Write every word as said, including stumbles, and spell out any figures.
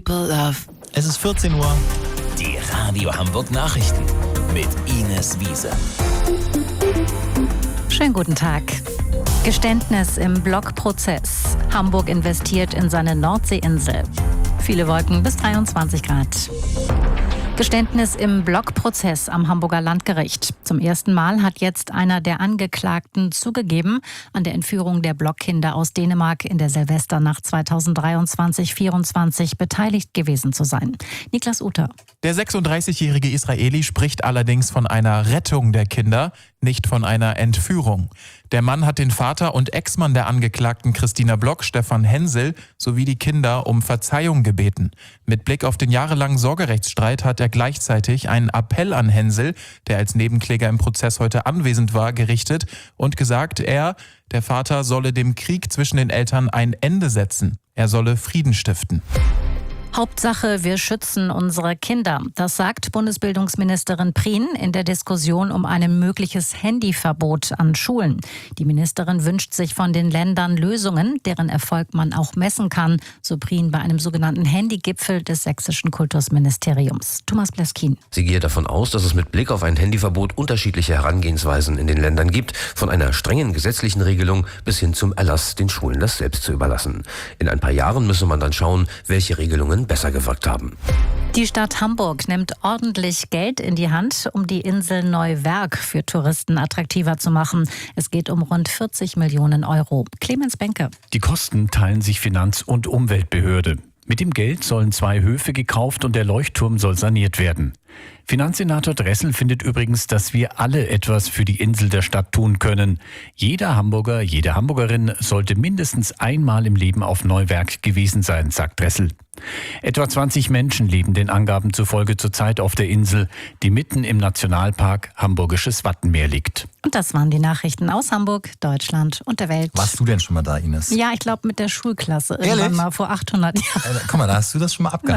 people love. Es ist vierzehn Uhr. Die Radio Hamburg Nachrichten mit Ines Wiese. Schönen guten Tag. Geständnis im Blockprozess. Hamburg investiert in seine Nordseeinsel. Viele Wolken bis dreiundzwanzig Grad. Geständnis im Blockprozess am Hamburger Landgericht. Zum ersten Mal hat jetzt einer der Angeklagten zugegeben, an der Entführung der Blockkinder aus Dänemark in der Silvesternacht zweitausenddreiundzwanzig vierundzwanzig beteiligt gewesen zu sein. Niklas Uter. Der sechsunddreißigjährige Israeli spricht allerdings von einer Rettung der Kinder, nicht von einer Entführung. Der Mann hat den Vater und Ex-Mann der Angeklagten Christina Block, Stefan Hensel, sowie die Kinder um Verzeihung gebeten. Mit Blick auf den jahrelangen Sorgerechtsstreit hat er gleichzeitig einen Appell an Hensel, der als Nebenkläger im Prozess heute anwesend war, gerichtet und gesagt, er, der Vater, solle dem Krieg zwischen den Eltern ein Ende setzen. Er solle Frieden stiften. Hauptsache, wir schützen unsere Kinder. Das sagt Bundesbildungsministerin Prien in der Diskussion um ein mögliches Handyverbot an Schulen. Die Ministerin wünscht sich von den Ländern Lösungen, deren Erfolg man auch messen kann, so Prien bei einem sogenannten Handygipfel des sächsischen Kultusministeriums. Thomas Bleskin. Sie gehe davon aus, dass es mit Blick auf ein Handyverbot unterschiedliche Herangehensweisen in den Ländern gibt, von einer strengen gesetzlichen Regelung bis hin zum Erlass, den Schulen das selbst zu überlassen. In ein paar Jahren müsse man dann schauen, welche Regelungen besser gewirkt haben. Die Stadt Hamburg nimmt ordentlich Geld in die Hand, um die Insel Neuwerk für Touristen attraktiver zu machen. Es geht um rund vierzig Millionen Euro. Clemens Benke. Die Kosten teilen sich Finanz- und Umweltbehörde. Mit dem Geld sollen zwei Höfe gekauft und der Leuchtturm soll saniert werden. Finanzsenator Dressel findet übrigens, dass wir alle etwas für die Insel der Stadt tun können. Jeder Hamburger, jede Hamburgerin sollte mindestens einmal im Leben auf Neuwerk gewesen sein, sagt Dressel. Etwa zwanzig Menschen leben den Angaben zufolge zurzeit auf der Insel, die mitten im Nationalpark Hamburgisches Wattenmeer liegt. Und das waren die Nachrichten aus Hamburg, Deutschland und der Welt. Warst du denn schon mal da, Ines? Ja, ich glaube mit der Schulklasse. Ehrlich? Irgendwann mal vor achthundert Jahren. Äh, guck mal, da hast du das schon mal abgehakt.